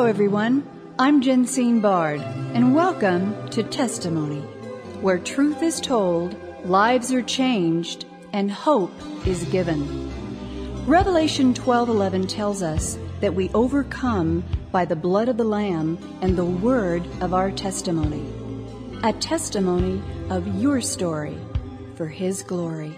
everyone. I'm Jensine Bard, and welcome to Testimony, where truth is told, lives are changed, and hope is given. Revelation 12:11 tells us that we overcome by the blood of the Lamb and the word of our testimony. A testimony of your story for His glory.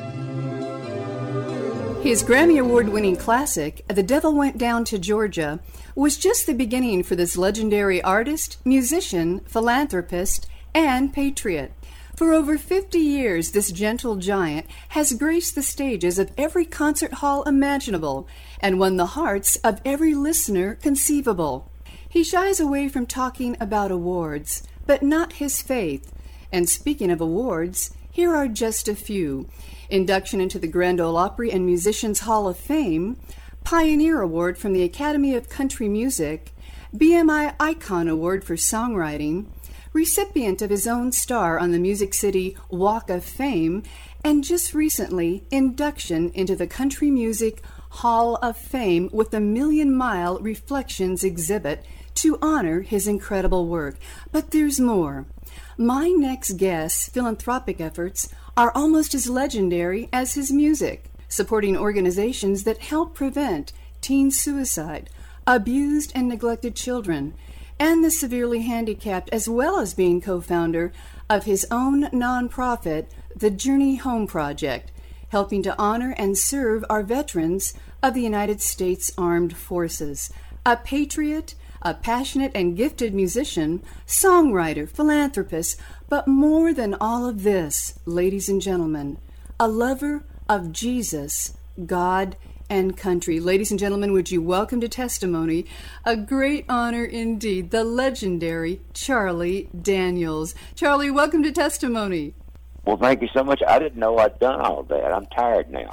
His Grammy Award-winning classic, The Devil Went Down to Georgia, was just the beginning for this legendary artist, musician, philanthropist, and patriot. For over 50 years, this gentle giant has graced the stages of every concert hall imaginable and won the hearts of every listener conceivable. He shies away from talking about awards, but not his faith. And speaking of awards, here are just a few. Induction into the Grand Ole Opry and Musicians Hall of Fame, Pioneer Award from the Academy of Country Music, BMI Icon Award for Songwriting, recipient of his own star on the Music City Walk of Fame, and just recently, induction into the Country Music Hall of Fame with the Million Mile Reflections exhibit to honor his incredible work. But there's more. My next guest's philanthropic efforts are almost as legendary as his music, supporting organizations that help prevent teen suicide, abused and neglected children, and the severely handicapped, as well as being co-founder of his own nonprofit, the Journey Home Project, helping to honor and serve our veterans of the United States Armed Forces. A patriot, a passionate and gifted musician, songwriter, philanthropist, but more than all of this, ladies and gentlemen, a lover of Jesus, God, and country. Ladies and gentlemen, would you welcome to Testimony, a great honor indeed, the legendary Charlie Daniels. Charlie, welcome to Testimony. Well, thank you so much. I didn't know I'd done all that. I'm tired now.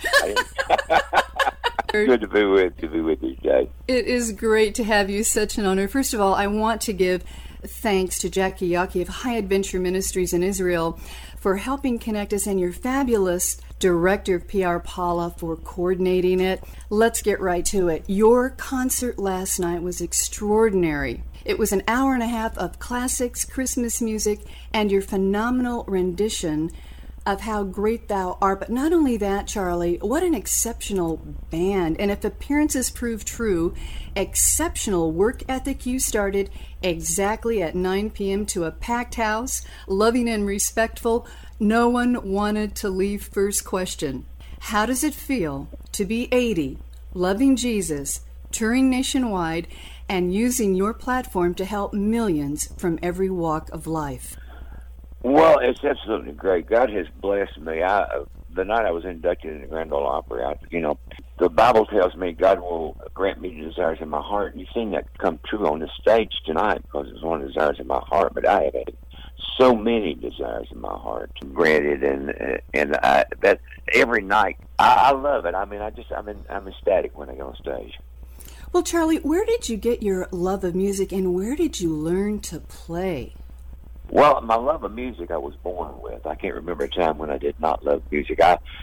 Good to be with you today. It is great to have you. Such an honor. First of all, I want to give thanks to Jackie Yaki of High Adventure Ministries in Israel for helping connect us, and your fabulous director of PR, Paula, for coordinating it. Let's get right to it. Your concert last night was extraordinary. It was an hour and a half of classics, Christmas music, and your phenomenal rendition of How Great Thou Art. But not only that, Charlie, what an exceptional band. And if appearances prove true, exceptional work ethic. You started exactly at 9 p.m. to a packed house, loving and respectful. No one wanted to leave. First question, how does it feel to be 80, loving Jesus, touring nationwide, and using your platform to help millions from every walk of life? Well, it's absolutely great. God has blessed me. The night I was inducted in the Grand Ole Opry, the Bible tells me God will grant me the desires of my heart. And you've seen that come true on the stage tonight because it was one of the desires of my heart. But I have had so many desires in my heart granted, and that every night I love it. I mean, I'm ecstatic when I go on stage. Well, Charlie, where did you get your love of music, and where did you learn to play? Well, my love of music I was born with. I can't remember a time when I did not love music.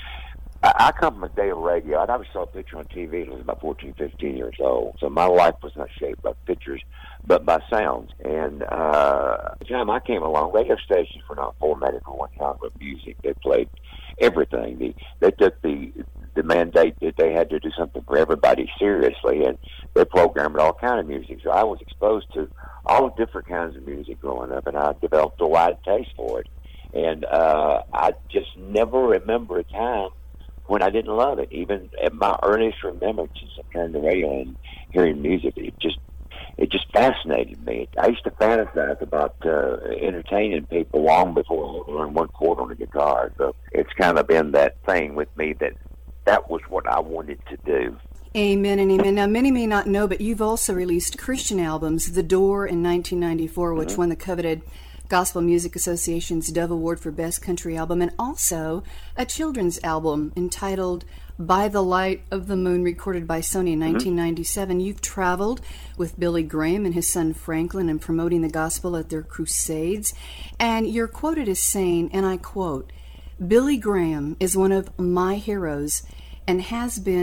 I come from a day of radio. I never saw a picture on TV until I was about 14, 15 years old. So my life was not shaped by pictures, but by sounds. And the time I came along, radio stations were not formatted for one genre of music. They played everything. They took the mandate that they had to do something for everybody seriously, and they programmed all kind of music. So I was exposed to all different kinds of music growing up, and I developed a wide taste for it. And I just never remember a time when I didn't love it. Even at my earliest remembrances of turning the radio and hearing music, it just fascinated me. I used to fantasize about entertaining people long before I learned one chord on the guitar. So it's kind of been that thing with me that was what I wanted to do. Amen and amen. Now, many may not know, but you've also released Christian albums. The Door in 1994, which won the coveted Gospel Music Association's Dove Award for Best Country Album, and also a children's album entitled By the Light of the Moon, recorded by Sony in 1997. You've traveled with Billy Graham and his son Franklin in promoting the gospel at their crusades, and you're quoted as saying, and I quote, "Billy Graham is one of my heroes and has been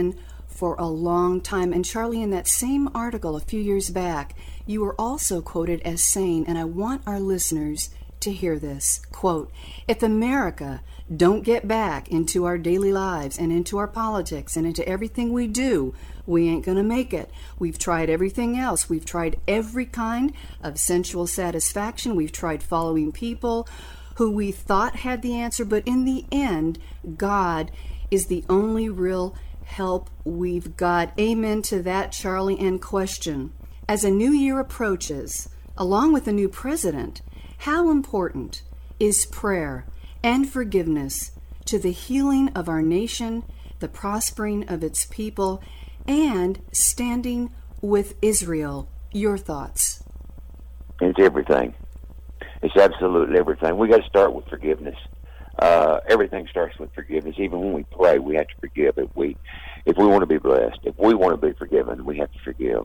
for a long time. And Charlie, in that same article a few years back, you were also quoted as saying, and I want our listeners to hear this, quote, "If America don't get back into our daily lives and into our politics and into everything we do, we ain't going to make it. We've tried everything else. We've tried every kind of sensual satisfaction. We've tried following people who we thought had the answer, but in the end, God is the only real help we've got." Amen to that, Charlie. And question, as a new year approaches, along with a new president, how important is prayer and forgiveness to the healing of our nation, the prospering of its people, and standing with Israel? Your thoughts? It's everything. It's absolutely everything. We got to start with forgiveness. Everything starts with forgiveness. Even when we pray, we have to forgive. If we want to be blessed, if we want to be forgiven, we have to forgive.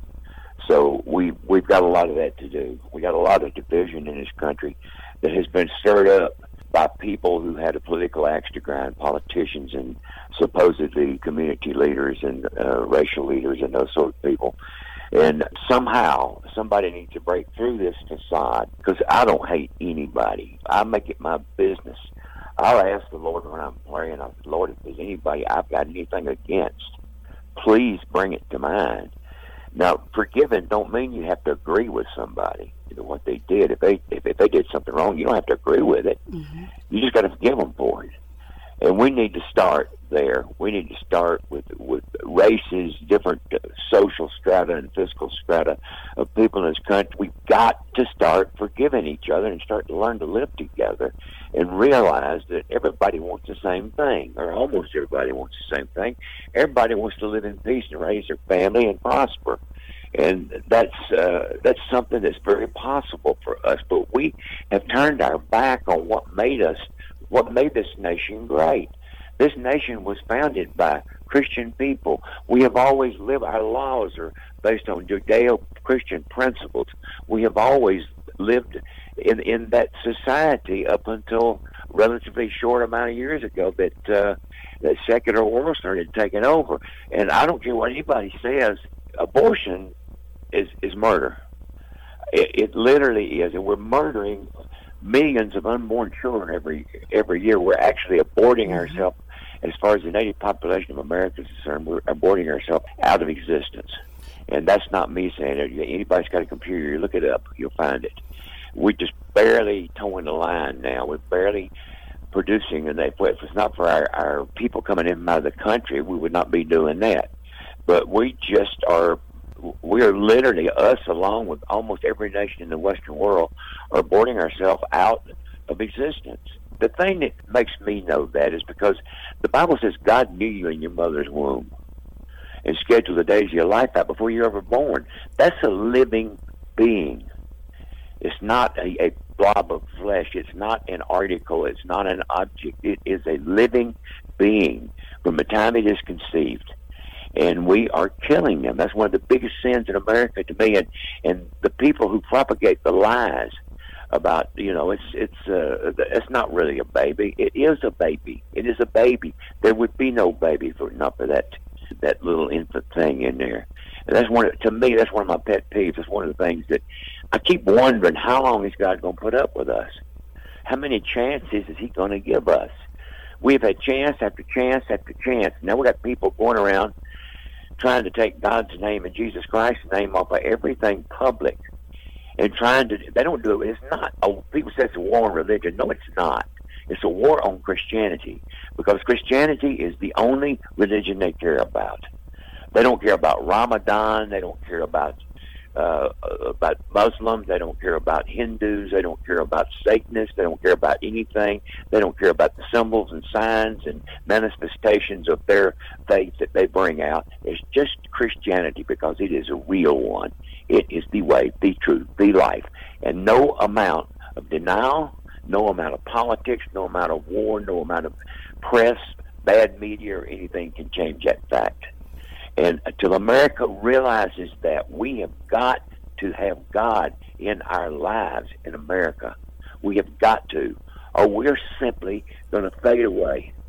So we've got a lot of that to do. We got a lot of division in this country that has been stirred up by people who had a political axe to grind, politicians and supposedly community leaders and racial leaders and those sort of people. And somehow somebody needs to break through this facade, because I don't hate anybody. I make it my business. I'll ask the Lord when I'm praying, Lord, if there's anybody I've got anything against, please bring it to mind. Now, forgiving don't mean you have to agree with somebody, what they did. If they did something wrong, you don't have to agree with it. Mm-hmm. You just got to forgive them for it. And we need to start there. We need to start with races, different social strata and fiscal strata of people in this country. We've got to start forgiving each other and start to learn to live together and realize that everybody wants the same thing, or almost everybody wants the same thing. Everybody wants to live in peace and raise their family and prosper. And that's something that's very possible for us. But we have turned our back on what made this nation great. This nation was founded by Christian people. We have always lived, our laws are based on Judeo-Christian principles. We have always lived in that society up until a relatively short amount of years ago that secular world started taking over. And I don't care what anybody says, abortion is murder. It literally is, and we're murdering millions of unborn children every year. We're actually aborting ourselves. As far as the native population of America is concerned, we're aborting ourselves out of existence. And that's not me saying it. Anybody's got a computer, you look it up, you'll find it. We're just barely towing the line now. We're barely producing, and if it's not for our people coming in and out of the country, we would not be doing that. But we are literally, us along with almost every nation in the Western world, are aborting ourselves out of existence. The thing that makes me know that is because the Bible says God knew you in your mother's womb and scheduled the days of your life out before you were ever born. That's a living being. It's not a blob of flesh. It's not an article. It's not an object. It is a living being from the time it is conceived. And we are killing them. That's one of the biggest sins in America to me. And the people who propagate the lies about, it's not really a baby. It is a baby. It is a baby. There would be no baby not for that little infant thing in there. And to me, that's one of my pet peeves. It's one of the things that I keep wondering, how long is God going to put up with us? How many chances is he going to give us? We've had chance after chance after chance. Now we got people going around trying to take God's name and Jesus Christ's name off of everything public, and they don't do it. It's not, people say it's a war on religion. No, it's not. It's a war on Christianity, because Christianity is the only religion they care about. They don't care about Ramadan. They don't care about Muslims. They don't care about Hindus. They don't care about Satanists. They don't care about anything. They don't care about the symbols and signs and manifestations of their faith that they bring out. It's just Christianity, because it is a real one. It is the way, the truth, the life. And no amount of denial, no amount of politics, no amount of war, no amount of press, bad media, or anything can change that fact. And until America realizes that, we have got to have God in our lives in America. We have got to, or we're simply going to fade away.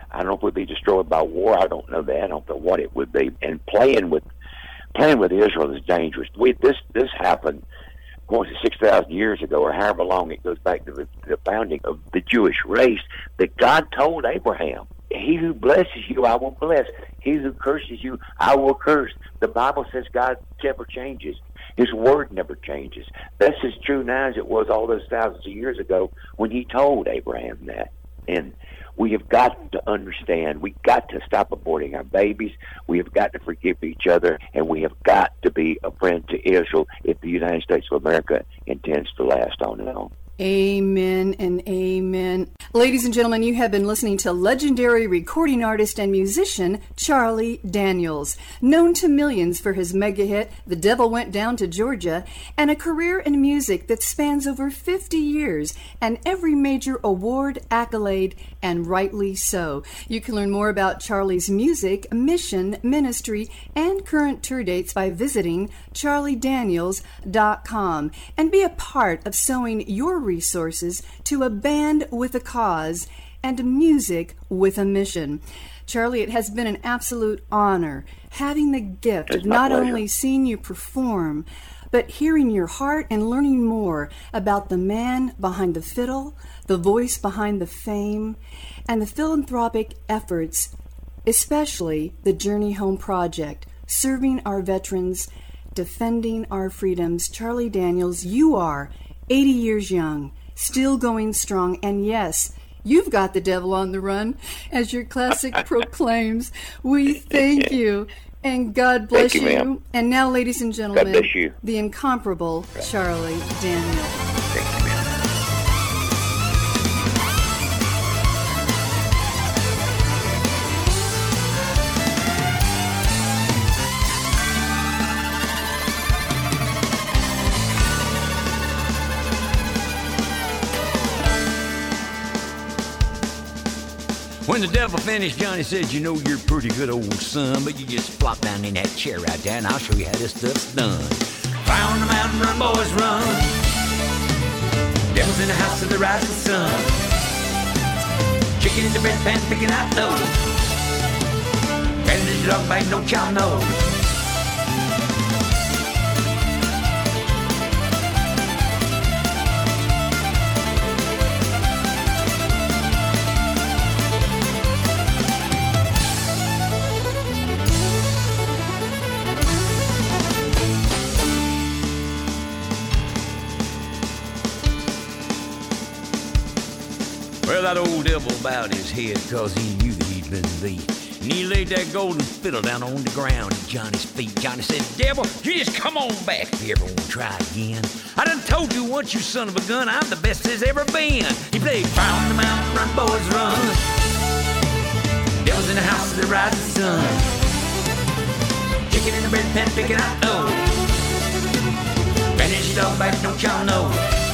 I don't know if we'd be destroyed by war. I don't know that. I don't know what it would be. And playing with Israel is dangerous. This happened going to 6,000 years ago, or however long it goes back to the founding of the Jewish race, that God told Abraham, he who blesses you, I will bless. He who curses you, I will curse. The Bible says God never changes. His word never changes. That's as true now as it was all those thousands of years ago when he told Abraham that. And we have got to understand, we've got to stop aborting our babies, we have got to forgive each other, and we have got to be a friend to Israel if the United States of America intends to last on and on. Amen and amen. Ladies and gentlemen, you have been listening to legendary recording artist and musician Charlie Daniels, known to millions for his mega hit The Devil Went Down to Georgia, and a career in music that spans over 50 years and every major award, accolade, and rightly so. You can learn more about Charlie's music, mission, ministry, and current tour dates by visiting charliedaniels.com and be a part of sowing your resources to a band with a cause and music with a mission. Charlie, it has been an absolute honor having the gift of not only seeing you perform, but hearing your heart and learning more about the man behind the fiddle, the voice behind the fame, and the philanthropic efforts, especially the Journey Home Project, serving our veterans, defending our freedoms. Charlie Daniels, you are 80 years young, still going strong, and yes, you've got the devil on the run, as your classic proclaims. We thank you, and God bless you. Ma'am. And now, ladies and gentlemen, God bless you. The incomparable Charlie Daniels. Thank you, ma'am. When the devil finished, Johnny said, you know you're a pretty good old son, but you just flop down in that chair right there, and I'll show you how this stuff's done. Fire on the mountain, run, boys, run. Devil's in the house of the rising sun. Chicken in the bread pan, picking out dough. Bandage dog bite, no child knows. Well, that old devil bowed his head 'cause he knew that he'd been beat. And he laid that golden fiddle down on the ground at Johnny's feet. Johnny said, devil, you just come on back if you ever want to try again. I done told you once, you son of a gun, I'm the best there's ever been. He played Fire on the Mountain, Run, Boys, Run. Devil's in the house of the rising sun. Chicken in the bread pan, picking out dough. Bandage your dog back, don't y'all know.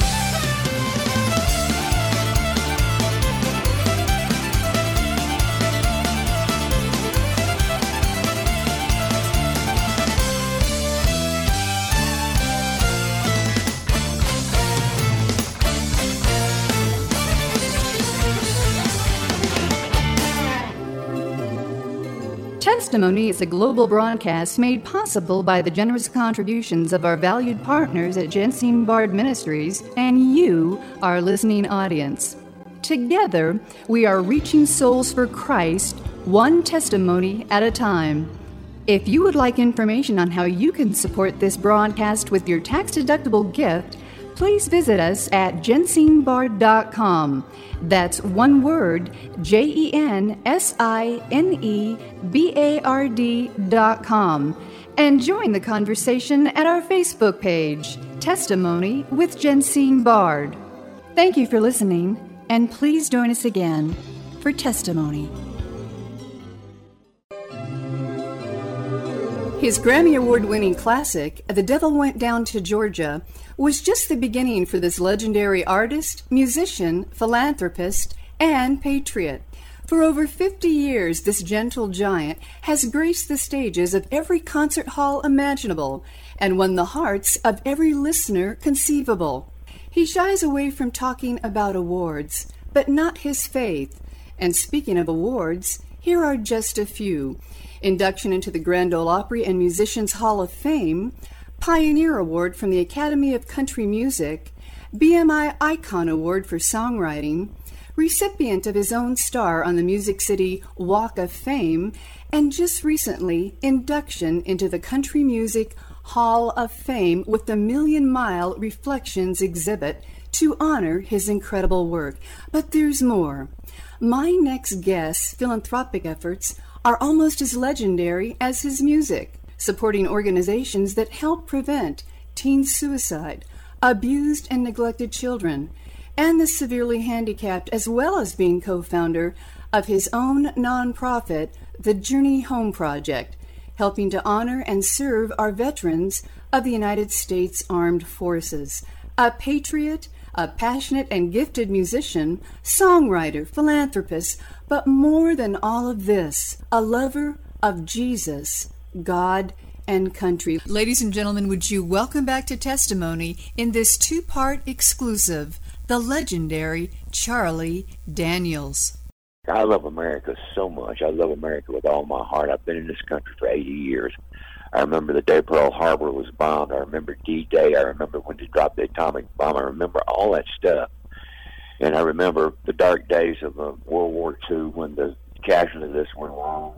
Testimony is a global broadcast made possible by the generous contributions of our valued partners at Jensine Bard Ministries and you, our listening audience. Together, we are reaching souls for Christ, one testimony at a time. If you would like information on how you can support this broadcast with your tax-deductible gift, please visit us at jensinebard.com. That's one word, JENSINEBARD.com. And join the conversation at our Facebook page, Testimony with Jensine Bard. Thank you for listening, and please join us again for Testimony. His Grammy Award-winning classic, The Devil Went Down to Georgia, was just the beginning for this legendary artist, musician, philanthropist, and patriot. For over 50 years, this gentle giant has graced the stages of every concert hall imaginable and won the hearts of every listener conceivable. He shies away from talking about awards, but not his faith, And speaking of awards, here are just a few. Induction into the Grand Ole Opry and Musicians Hall of Fame, Pioneer Award from the Academy of Country Music, BMI Icon Award for Songwriting, recipient of his own star on the Music City Walk of Fame, and just recently, induction into the Country Music Hall of Fame with the Million Mile Reflections exhibit to honor his incredible work. But there's more. My next guest's philanthropic efforts are almost as legendary as his music, supporting organizations that help prevent teen suicide, abused and neglected children, and the severely handicapped, as well as being co-founder of his own nonprofit, the Journey Home Project, helping to honor and serve our veterans of the United States Armed Forces. A patriot, a passionate and gifted musician, songwriter, philanthropist, but more than all of this, a lover of Jesus, God, and country. Ladies and gentlemen, would you welcome back to Testimony in this two-part exclusive, the legendary Charlie Daniels. I love America so much. I love America with all my heart. I've been in this country for 80 years. I remember the day Pearl Harbor was bombed. I remember D-Day. I remember when they dropped the atomic bomb. I remember all that stuff. And I remember the dark days of World War II when the casualty list went wrong.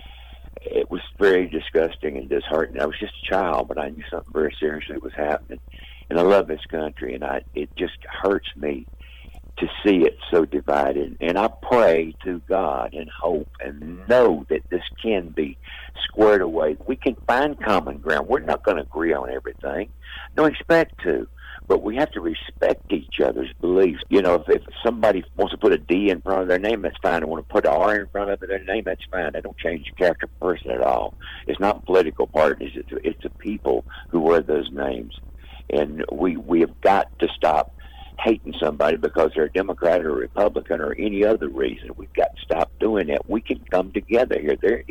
It was very disgusting and disheartening. I was just a child, but I knew something very seriously was happening. And I love this country, and it just hurts me to see it so divided. And I pray to God and hope and know that this can be squared away. We can find common ground. We're not going to agree on everything. Don't expect to. But we have to respect each other's beliefs. You know, if somebody wants to put a D in front of their name, that's fine. They want to put an R in front of their name, that's fine. They don't change the character of a person at all. It's not political parties. It's the people who wear those names. And we have got to stop hating somebody because they're a Democrat or a Republican or any other reason. We've got to stop doing that. We can come together here. There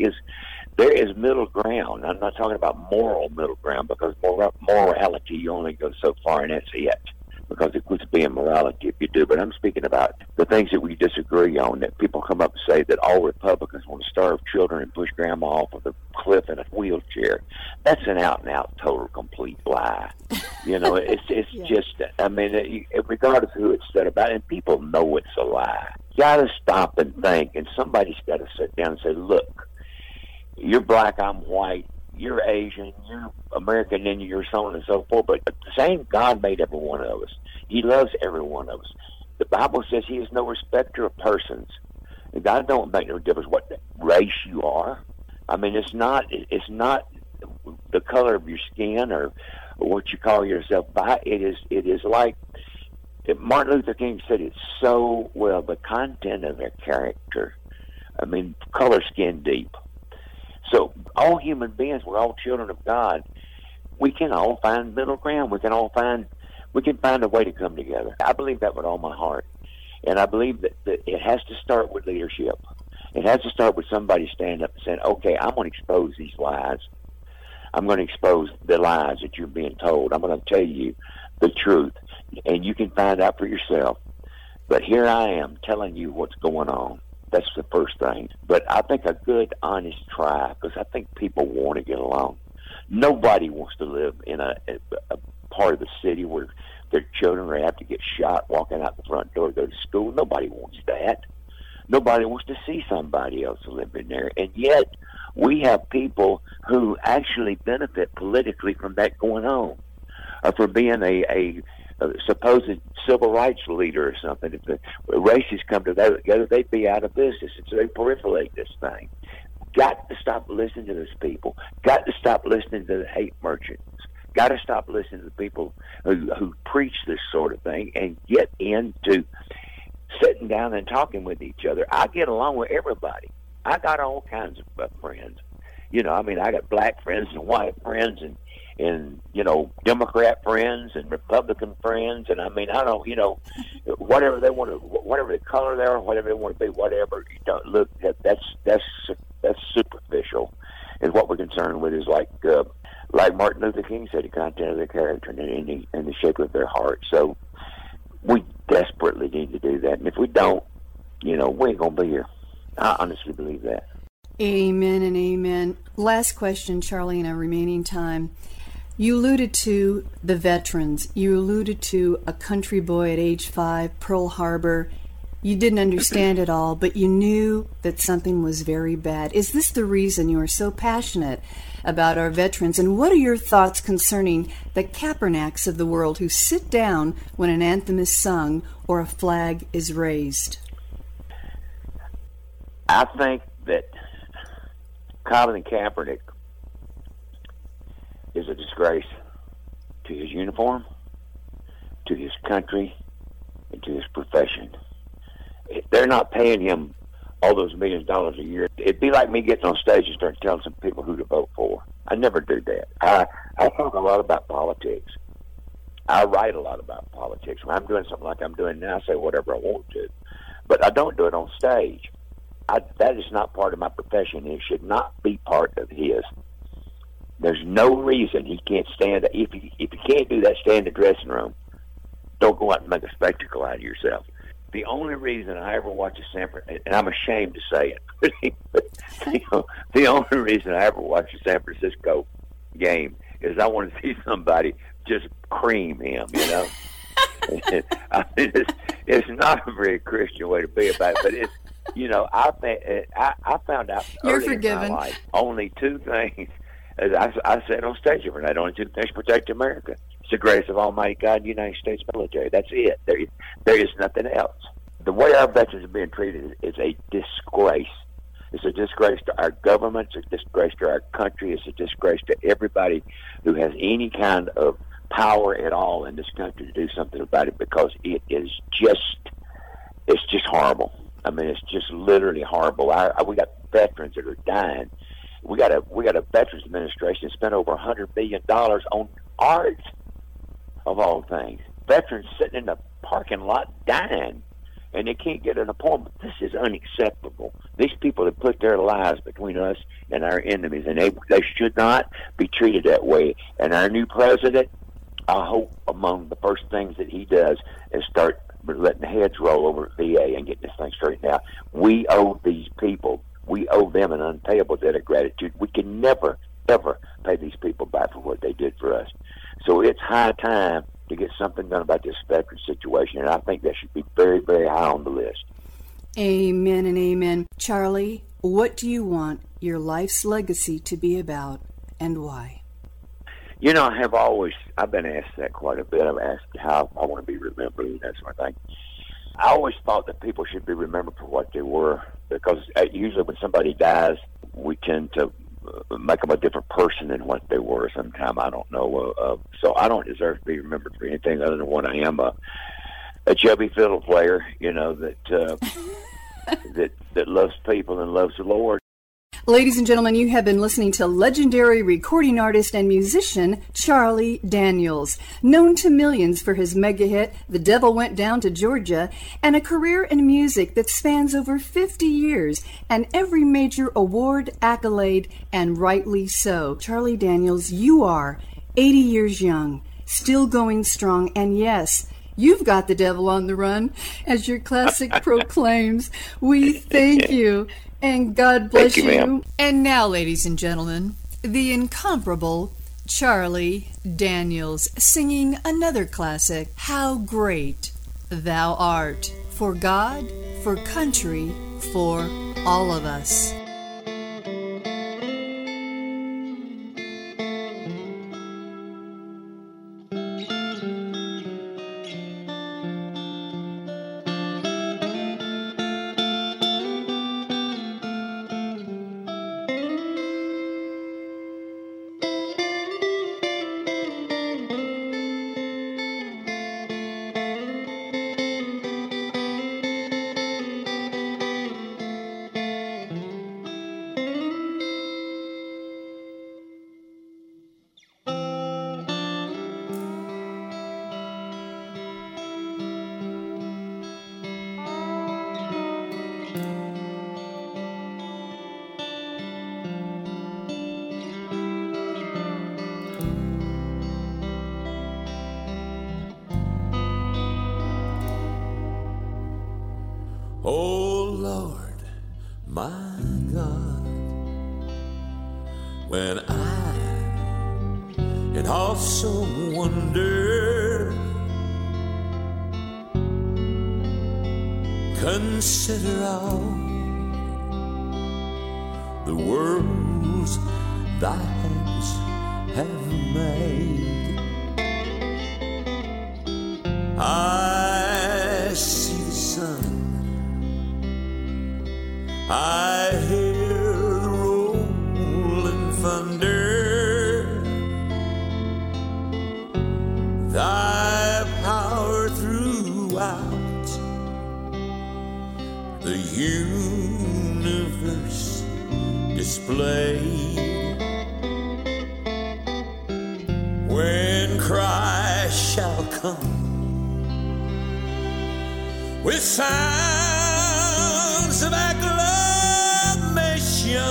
is middle ground. I'm not talking about moral middle ground because morality, you only go so far and that's it. Because it quits being morality if you do. But I'm speaking about the things that we disagree on, that people come up and say that all Republicans want to starve children and push grandma off of the cliff in a wheelchair. That's an out-and-out, total, complete lie. You know, it's yeah. Just, I mean, regardless of who it's said about, and people know it's a lie. You got to stop and think, and somebody's got to sit down and say, look, you're black, I'm white, you're Asian, you're American, and you're so on and so forth. But the same God made every one of us. He loves every one of us. The Bible says He is no respecter of persons. And God don't make no difference what race you are. I mean, it's not the color of your skin or what you call yourself by. It is like Martin Luther King said it so well. The content of their character. I mean, color, skin deep. So all human beings, we're all children of God. We can all find middle ground. We can find a way to come together. I believe that with all my heart. And I believe that it has to start with leadership. It has to start with somebody standing up and saying, okay, I'm going to expose these lies. I'm going to expose the lies that you're being told. I'm going to tell you the truth. And you can find out for yourself. But here I am telling you what's going on. That's the first thing. But I think a good, honest try, because I think people want to get along. Nobody wants to live in a part of the city where their children are have to get shot walking out the front door to go to school. Nobody wants that. Nobody wants to see somebody else living there. And yet, we have people who actually benefit politically from that going on, or for being a supposed civil rights leader or something. If the racists come together, they'd be out of business. And so they proliferate this thing. Got to stop listening to those people. Got to stop listening to the hate merchants. Got to stop listening to the people who preach this sort of thing and get into sitting down and talking with each other. I get along with everybody. I got all kinds of friends. You know, I mean, I got black friends and white friends and you know, Democrat friends and Republican friends, and I mean, I don't, you know, whatever they want to, whatever the color they are, whatever they want to be, whatever. You don't look. That's superficial. And what we're concerned with is like Martin Luther King said, the content of their character and the shape of their heart. So we desperately need to do that, and if we don't, we ain't going to be here. I honestly believe that. Amen and amen. Last question, Charlie, in our remaining time. You alluded to the veterans. You alluded to a country boy at age 5, Pearl Harbor. You didn't understand it all, but you knew that something was very bad. Is this the reason you are so passionate about our veterans? And what are your thoughts concerning the Kapernacks of the world who sit down when an anthem is sung or a flag is raised? I think that Colin Kaepernick is a disgrace to his uniform, to his country, and to his profession. If they're not paying him all those millions of dollars a year, it'd be like me getting on stage and start telling some people who to vote for. I never do that. I talk a lot about politics. I write a lot about politics. When I'm doing something like I'm doing now, I say whatever I want to. But I don't do it on stage. That is not part of my profession. It should not be part of his. There's no reason he can't stand. If you can't do that, stay in the dressing room. Don't go out and make a spectacle out of yourself. The only reason I ever watch a San Francisco, and I'm ashamed to say it, but the only reason I ever watch a San Francisco game is I want to see somebody just cream him, I mean, it's not a very Christian way to be about it, but it's, I found out early in my life only two things. As I said on stage every night, only two things protect America. It's the grace of Almighty God and the United States military. That's it. There is nothing else. The way our veterans are being treated is a disgrace. It's a disgrace to our government. It's a disgrace to our country. It's a disgrace to everybody who has any kind of power at all in this country to do something about it, because it's just horrible. I mean, it's just literally horrible. We got veterans that are dying. We got a Veterans Administration that spent over $100 billion on art, of all things. Veterans sitting in the parking lot dying, and they can't get an appointment. This is unacceptable. These people have put their lives between us and our enemies, and they should not be treated that way. And our new president, I hope among the first things that he does is start letting the heads roll over at VA and getting this thing straightened out. We owe these people, we owe them an unpayable debt of gratitude. We can never, ever pay these people back for what they did for us. So it's high time to get something done about this veteran situation, and I think that should be very, very high on the list. Amen and amen. Charlie, what do you want your life's legacy to be about, and why? I've been asked that quite a bit. I've asked how I want to be remembered and that sort of thing. I always thought that people should be remembered for what they were, because usually when somebody dies, we tend to make them a different person than what they were sometime. I don't know. So I don't deserve to be remembered for anything other than what I am, a chubby fiddle player, that that loves people and loves the Lord. Ladies and gentlemen, you have been listening to legendary recording artist and musician Charlie Daniels, known to millions for his mega hit The Devil Went Down to Georgia, and a career in music that spans over 50 years and every major award, accolade, and rightly so. Charlie Daniels, you are 80 years young, still going strong, and yes, you've got the devil on the run, as your classic proclaims. We thank you. And God bless you. Ma'am. And now, ladies and gentlemen, the incomparable Charlie Daniels singing another classic, How Great Thou Art, for God, for country, for all of us. when I and also wonder, consider all the worlds thy hands have made. I see the sun, I hear the rolling thunder, thy power throughout the universe displayed. When Christ shall come with sounds of acclamation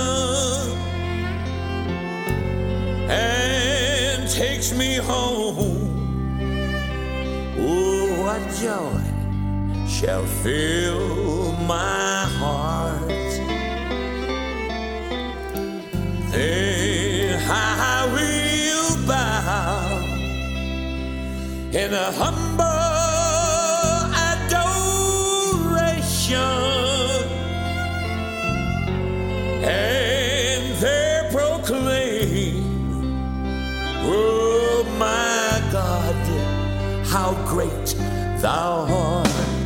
and takes me home, oh, what joy shall fill my heart. Then I will bow in a humble and there proclaim, oh my God, how great thou art.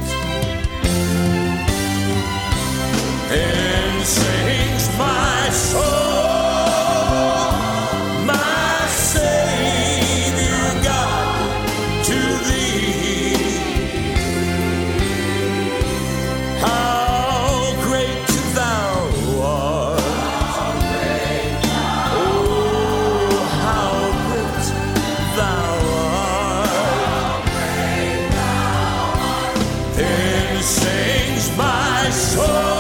And sings my soul, my Savior God, to thee. How great thou art. Oh, how great thou art. Then sings my soul,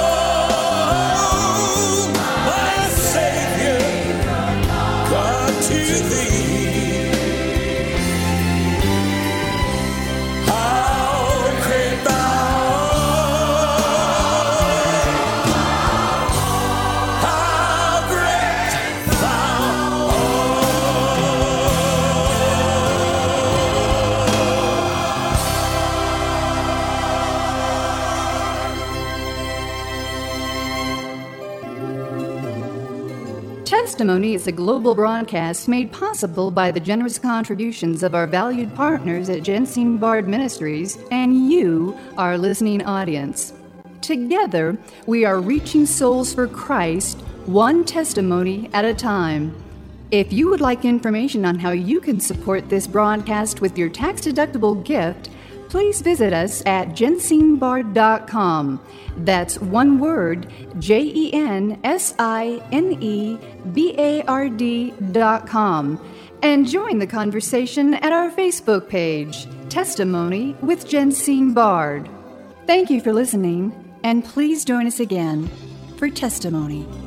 Testimony is a global broadcast made possible by the generous contributions of our valued partners at Jensine Bard Ministries and you, our listening audience. Together, we are reaching souls for Christ, one testimony at a time. If you would like information on how you can support this broadcast with your tax-deductible gift, please visit us at jensinebard.com. That's one word, JENSINEBARD.com. And join the conversation at our Facebook page, Testimony with Jensine Bard. Thank you for listening, and please join us again for Testimony.